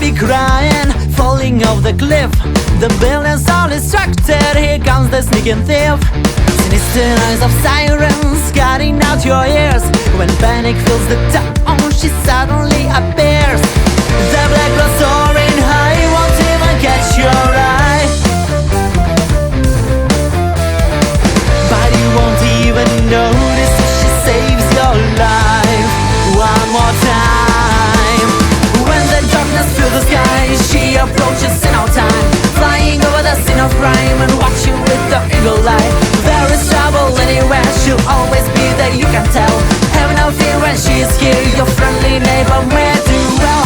slowly crying, falling off the cliff. The building's all distracted, here comes the sneaking thief. Sinister noise of sirens cutting out your ears. When panic fills the town, she suddenly appears. The black cloud soaring high won't even catch your eye, but you won't even notice if she saves your life. One more time. When the darkness fills the sky, she approaches in no time, flying over the scene of crime and watching with the eagle eye. There is trouble anywhere, she'll always be there, you can tell. Have no fear when she is here, your friendly neighbor may do well.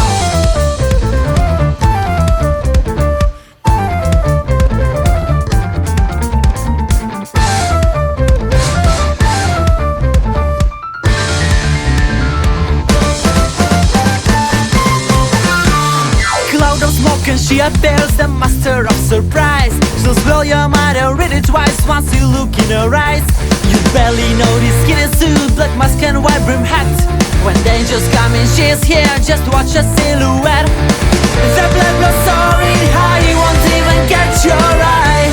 Cloud of smoke and she appears, the master of surprise. She'll blow your mind and read it twice once you look in her eyes. You barely notice skinny suit, black mask and white brim hat. When danger's coming, she's here, just watch a silhouette. The black blood soaring high, you won't even catch your eye,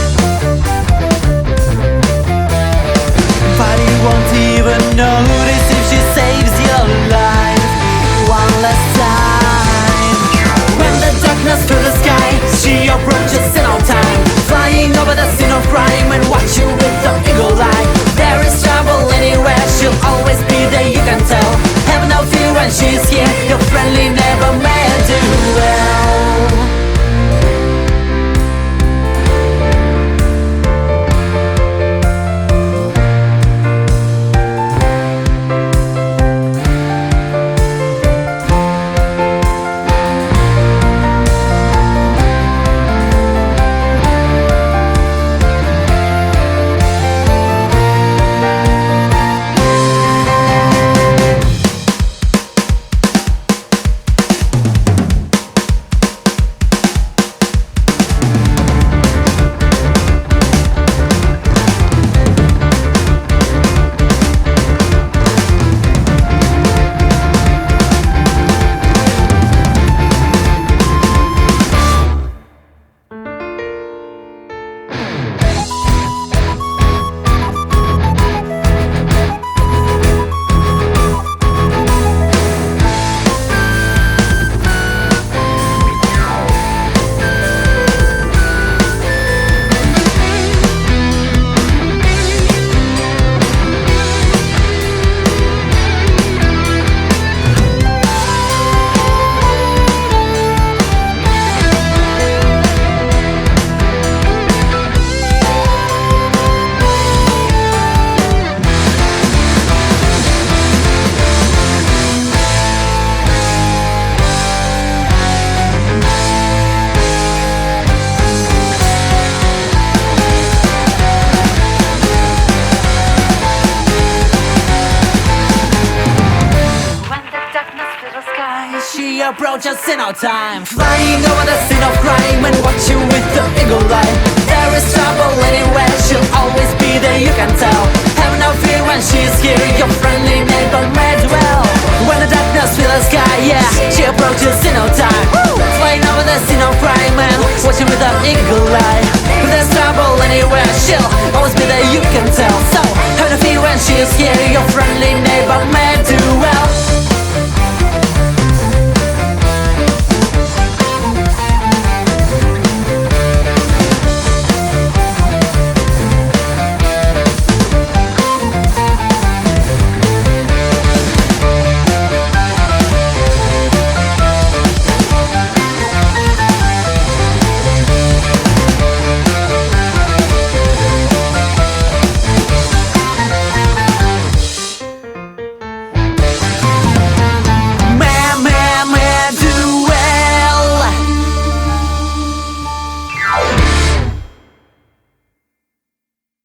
but you won't even notice if she saves your life. One last time. When the darkness fills the sky, she approaches in no time, flying over the scene of crime and watching with the eagle eye. There is trouble anywhere, she'll always be there, you can tell. Have no fear when she's here, your friendly neighbor may do well. She approaches in no time, flying over the scene of crime and watching with the eagle eye. There is trouble anywhere, she'll always be there, you can tell. Have no fear when she's here, your friendly neighbor may dwell. When the darkness fills the sky, yeah, she approaches in no time.